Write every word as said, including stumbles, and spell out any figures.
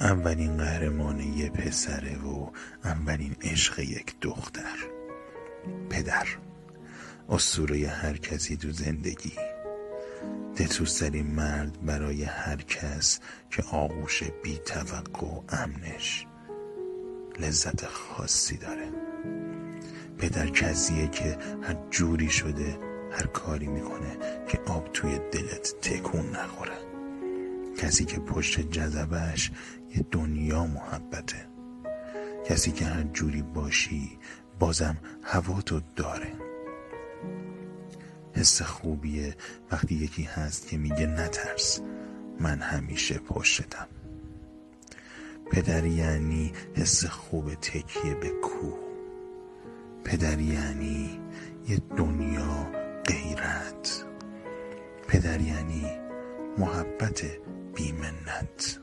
اولین قهرمان یه پسره و اولین عشق یک دختر. پدر، اسطوره هر کسی تو زندگی، دلسوزترین مرد برای هر کس که آغوش بی توقع و امنش لذت خاصی داره. پدر کسیه که هر جوری شده هر کاری میکنه که آب توی دلت تکون نخوره. کسی که پشت جذبهش یه دنیا محبته. کسی که هر جوری باشی بازم هوا تو داره. حس خوبیه وقتی یکی هست که میگه نترس، من همیشه پشتم. پدر یعنی حس خوب تکیه به کوه. پدر یعنی یه دنیا غیرت. پدر یعنی محبت بی منت.